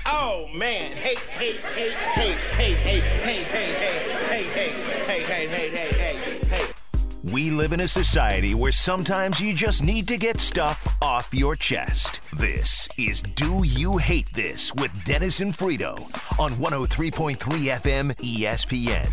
Oh, man. Hey. We live in a society where sometimes you just need to get stuff off your chest. This is Do You Hate This with Dennis and Frito on 103.3 FM ESPN.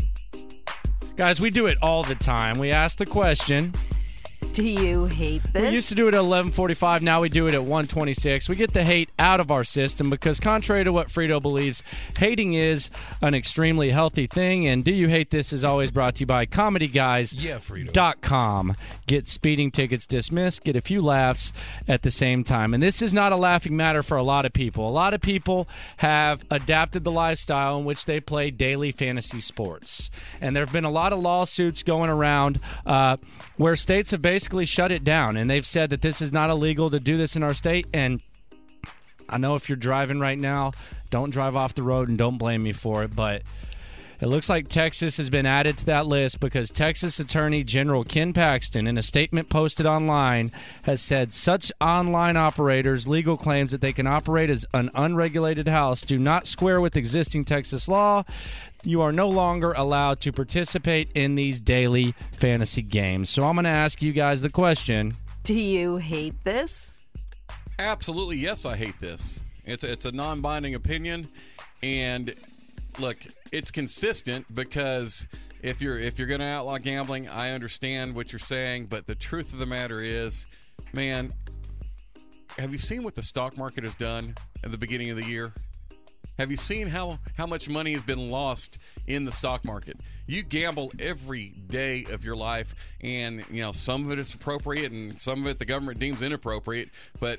Guys, we do it all the time. We ask the question, do you hate this? We used to do it at 11:45. Now we do it at 1:26. We get the hate out of our system because contrary to what Frito believes, hating is an extremely healthy thing. And Do You Hate This is always brought to you by ComedyGuys.com. Get speeding tickets dismissed. Get a few laughs at the same time. And this is not a laughing matter for a lot of people. A lot of people have adapted the lifestyle in which they play daily fantasy sports. And there have been a lot of lawsuits going around where states have basically shut it down, and they've said that this is not illegal to do this in our state. And I know if you're driving right now, don't drive off the road and don't blame me for it, but it looks like Texas has been added to that list because Texas Attorney General Ken Paxton, in a statement posted online, has said such online operators' legal claims that they can operate as an unregulated house do not square with existing Texas law. You are no longer allowed to participate in these daily fantasy games. So I'm going to ask you guys the question. Do you hate this? Absolutely, yes, I hate this. It's a non-binding opinion, and look, it's consistent because if you're going to outlaw gambling, I understand what you're saying, but the truth of the matter is, man, have you seen what the stock market has done at the beginning of the year? Have you seen how much money has been lost in the stock market? You gamble every day of your life, and some of it is appropriate, and some of it the government deems inappropriate. But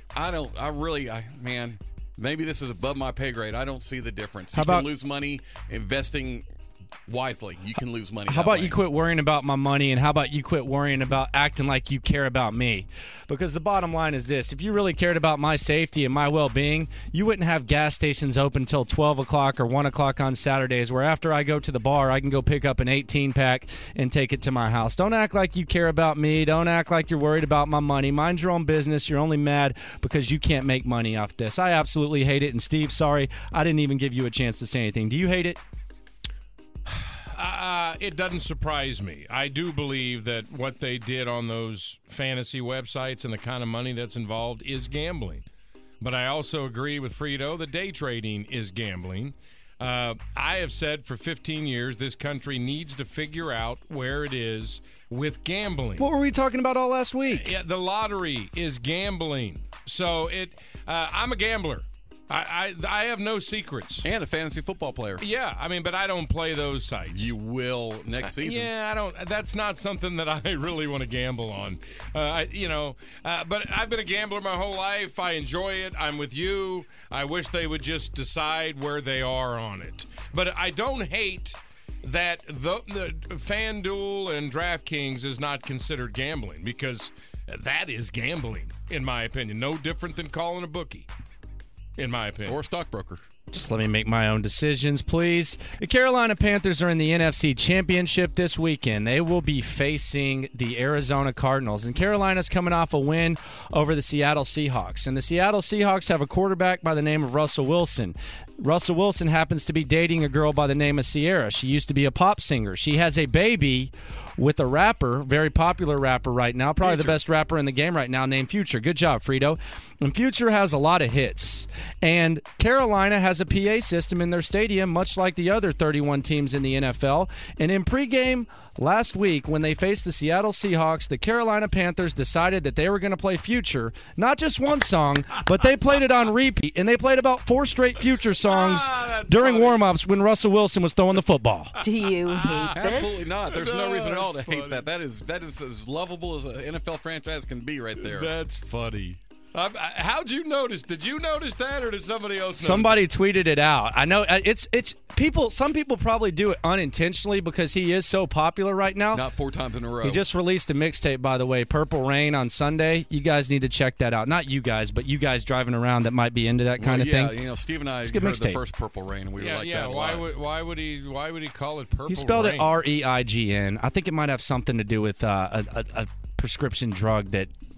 man, maybe this is above my pay grade. I don't see the difference. You can lose money investing wisely. You can lose money. How about you quit worrying about my money, and how about you quit worrying about acting like you care about me? Because the bottom line is this: if you really cared about my safety and my well-being, you wouldn't have gas stations open until 12 o'clock or 1 o'clock on Saturdays, where after I go to the bar, I can go pick up an 18-pack and take it to my house. Don't act like you care about me. Don't act like you're worried about my money. Mind your own business. You're only mad because you can't make money off this. I absolutely hate it. And Steve, sorry, I didn't even give you a chance to say anything. Do you hate it? It doesn't surprise me. I do believe that what they did on those fantasy websites and the kind of money that's involved is gambling. But I also agree with Frito that day trading is gambling. I have said for 15 years this country needs to figure out where it is with gambling. What were we talking about all last week? Yeah, the lottery is gambling. So I'm a gambler. I have no secrets. And a fantasy football player. Yeah, but I don't play those sites. You will next season. Yeah, I don't. That's not something that I really want to gamble on. But I've been a gambler my whole life. I enjoy it. I'm with you. I wish they would just decide where they are on it. But I don't hate that the FanDuel and DraftKings is not considered gambling, because that is gambling, in my opinion. No different than calling a bookie, in my opinion. Or a stockbroker. Just let me make my own decisions, please. The Carolina Panthers are in the NFC Championship this weekend. They will be facing the Arizona Cardinals. And Carolina's coming off a win over the Seattle Seahawks. And the Seattle Seahawks have a quarterback by the name of Russell Wilson. Russell Wilson happens to be dating a girl by the name of Sierra. She used to be a pop singer. She has a baby with a rapper, very popular rapper right now, probably the best rapper in the game right now, named Future. Good job, Frito. And Future has a lot of hits. And Carolina has a PA system in their stadium, much like the other 31 teams in the NFL. And in pregame last week, when they faced the Seattle Seahawks, the Carolina Panthers decided that they were going to play Future, not just one song, but they played it on repeat. And they played about 4 straight Future songs during warm-ups when Russell Wilson was throwing the football. Do you hate this? Absolutely not. There's no reason at all to hate that. That is as lovable as an NFL franchise can be right there. That's funny. How'd you notice? Did you notice that, or did somebody else notice? Somebody tweeted it out. I know it's people. Some people probably do it unintentionally because he is so popular right now. Not 4 times in a row. He just released a mixtape, by the way, Purple Rain, on Sunday. You guys need to check that out. Not you guys, but you guys driving around that might be into that kind of thing. Yeah, Steve and I heard the first Purple Rain, and we were like that a lot. Why would he call it Purple Rain? He spelled it REIGN. I think it might have something to do with a prescription drug that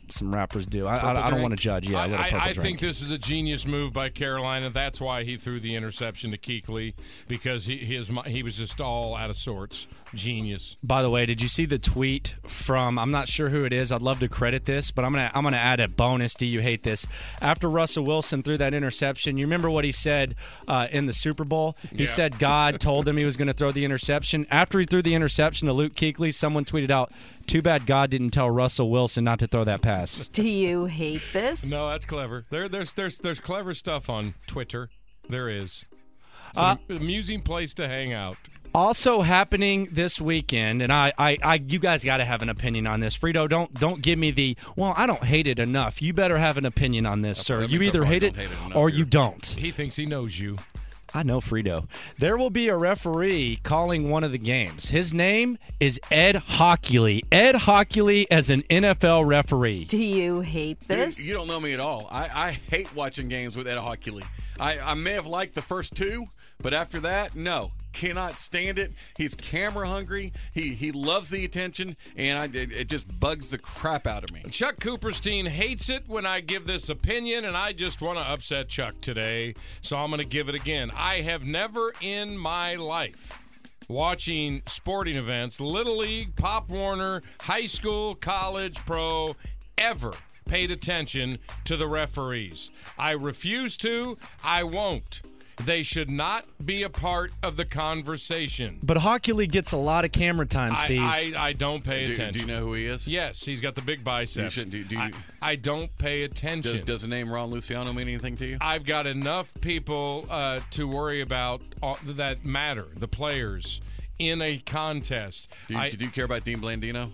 some rappers do. I don't drink? want to judge. Yeah, a little purple I drink. think this is a genius move by Carolina. That's why he threw the interception to Kuechly, because he was just all out of sorts. Genius. By the way, did you see the tweet from, I'm not sure who it is. I'd love to credit this, but I'm gonna add a bonus. Do you hate this? After Russell Wilson threw that interception, you remember what he said in the Super Bowl? He said God told him he was going to throw the interception. After he threw the interception to Luke Kuechly, someone tweeted out, "Too bad God didn't tell Russell Wilson not to throw that pass." Do you hate this? No, that's clever. There's clever stuff on Twitter. There is. It's an amusing place to hang out. Also happening this weekend, and I you guys got to have an opinion on this. Frito, don't give me the, well, I don't hate it enough. You better have an opinion on this, sir. You either hate it or you don't. He thinks he knows you. I know Frito. There will be a referee calling one of the games. His name is Ed Hockley. Ed Hockley as an NFL referee. Do you hate this? Dude, you don't know me at all. I hate watching games with Ed Hockley. I may have liked the first two, but after that, no. Cannot stand it. He's camera hungry. He loves the attention, and it just bugs the crap out of me. Chuck Cooperstein hates it when I give this opinion, and I just want to upset Chuck today, so I'm going to give it again. I have never in my life, watching sporting events, Little League, Pop Warner, high school, college, pro, ever paid attention to the referees. I refuse to. I won't. They should not be a part of the conversation. But Hockley gets a lot of camera time, Steve. I don't pay attention. Do you know who he is? Yes, he's got the big biceps. I don't pay attention. Does the name Ron Luciano mean anything to you? I've got enough people to worry about that matter, the players, in a contest. Do you care about Dean Blandino?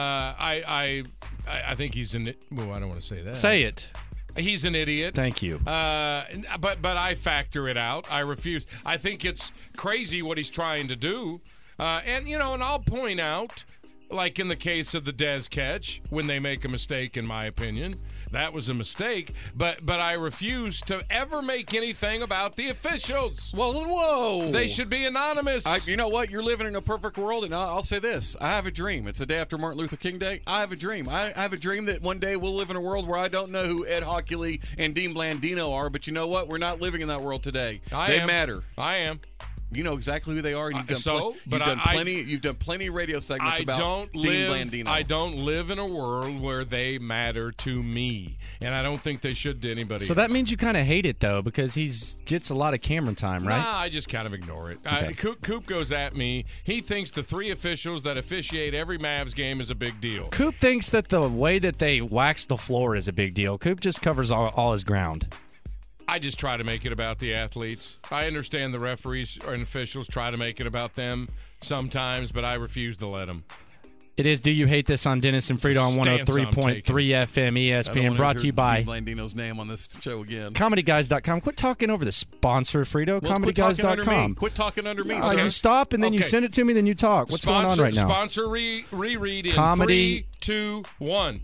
I think he's an... Well, I don't want to say that. Say it. He's an idiot. Thank you. But I factor it out. I refuse. I think it's crazy what he's trying to do. And I'll point out, like in the case of the Dez catch, when they make a mistake, in my opinion, that was a mistake. But I refuse to ever make anything about the officials. Well, whoa. They should be anonymous. You know what? You're living in a perfect world, and I'll say this. I have a dream. It's the day after Martin Luther King Day. I have a dream. I have a dream that one day we'll live in a world where I don't know who Ed Hockley and Dean Blandino are, but you know what? We're not living in that world today. They matter. I am. You know exactly who they are, and you've done plenty of radio segments about Dean Blandino. I don't live in a world where they matter to me, and I don't think they should to anybody. So that means you kind of hate it, though, because he gets a lot of camera time, right? Nah, I just kind of ignore it. Okay. Coop goes at me. He thinks the three officials that officiate every Mavs game is a big deal. Coop thinks that the way that they wax the floor is a big deal. Coop just covers all his ground. I just try to make it about the athletes. I understand the referees and officials try to make it about them sometimes, but I refuse to let them. It is Do You Hate This on Dennis and Frito on 103.3 FM ESPN, brought to you by Blandino's name on this show again. ComedyGuys.com. Quit talking over the sponsor, Frito. ComedyGuys.com. Quit talking under me. You stop, and then you send it to me, then you talk. What's going on right now? Sponsor reread in 3, 2, 1.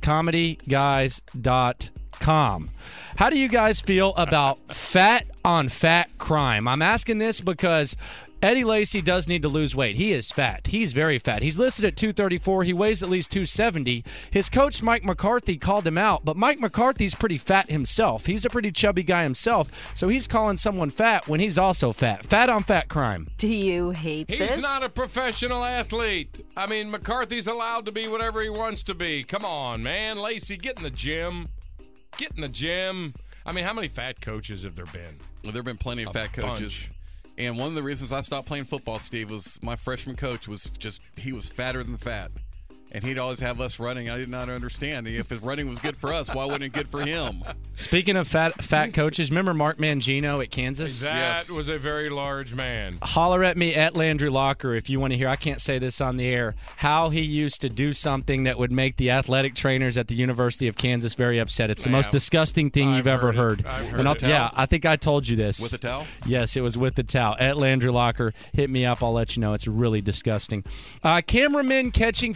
ComedyGuys.com. How do you guys feel about fat on fat crime? I'm asking this because Eddie Lacy does need to lose weight. He is fat. He's very fat. He's listed at 234. He weighs at least 270. His coach, Mike McCarthy, called him out, but Mike McCarthy's pretty fat himself. He's a pretty chubby guy himself, so he's calling someone fat when he's also fat. Fat on fat crime. Do you hate this? He's not a professional athlete. I mean, McCarthy's allowed to be whatever he wants to be. Come on, man. Lacy, get in the gym. Get in the gym. I mean, how many fat coaches have there been? There have been plenty of fat coaches. Bunch. And one of the reasons I stopped playing football, Steve, was my freshman coach he was fatter than fat. And he'd always have us running. I did not understand. If his running was good for us, why wasn't it good for him? Speaking of fat coaches, remember Mark Mangino at Kansas? That was a very large man. Holler at me at Landry Locker if you want to hear. I can't say this on the air. How he used to do something that would make the athletic trainers at the University of Kansas very upset. It's the most disgusting thing you've ever heard. Yeah, I think I told you this. With a towel? Yes, it was with the towel. At Landry Locker, hit me up. I'll let you know. It's really disgusting. Cameramen catching fans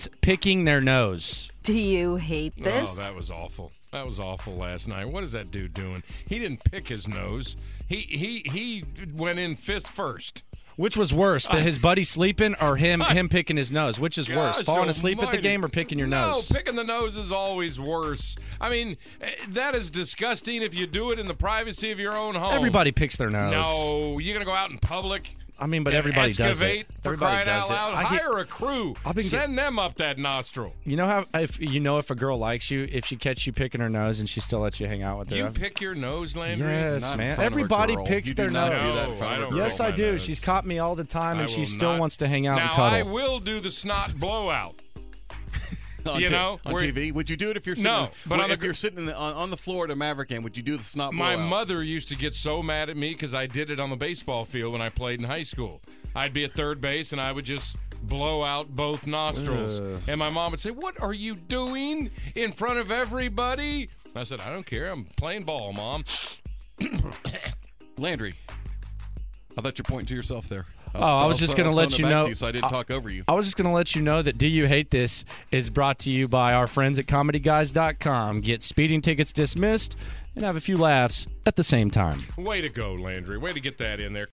friends picking their nose. Do you hate this? Oh, that was awful. That was awful last night. What is that dude doing? He didn't pick his nose. He went in fist first. Which was worse, his buddy sleeping or him picking his nose? Which is worse, Gosh falling asleep at the almighty. game or picking your nose? No, picking the nose is always worse. I mean, that is disgusting if you do it in the privacy of your own home. Everybody picks their nose. No, you're going to go out in public? I mean, but and everybody does it. excavate for Everybody crying does out it. loud. I get- Hire a crew. Send them up that nostril. You know how if a girl likes you, if she catches you picking her nose and she still lets you hang out with her. You pick your nose, Landry? Yes, Not in man. front of a Everybody girl. picks You their do not nose. do that in No, front I of a don't girl. Yes, I my do. nose. She's caught me all the time, I and she will still not. wants to hang out Now, and cuddle. I will do the snot blowout. on You know, on where- TV. Would you do it if you're sitting? No, but on if the- you're sitting on the floor at a Maverick game, would you do the snot My blowout? mother used to get so mad at me because I did it on the baseball field when I played in high school. I'd be at third base and I would just blow out both nostrils. And my mom would say, "What are you doing in front of everybody?" I said, "I don't care. I'm playing ball, Mom." Landry, I thought you're pointing to yourself there. I was just going to let you know. So I didn't talk over you. I was just going to let you know that Do You Hate This is brought to you by our friends at ComedyGuys.com. Get speeding tickets dismissed and have a few laughs at the same time. Way to go, Landry. Way to get that in there.